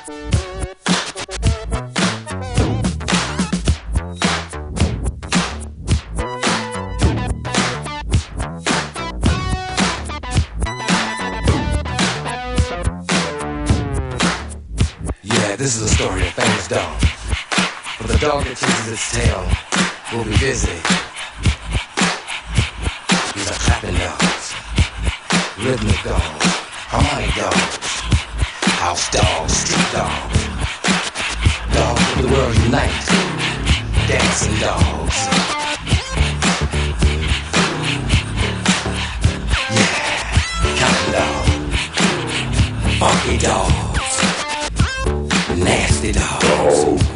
This is a story of famous dog. For the dog that chases its tail will be busy. These are clapping dogs, rhythmic dogs, harmonic dogs, house dogs, street dogs, dogs of the world unite, dancing dogs. Yeah, counting dogs, funky dogs. Nasty dogs.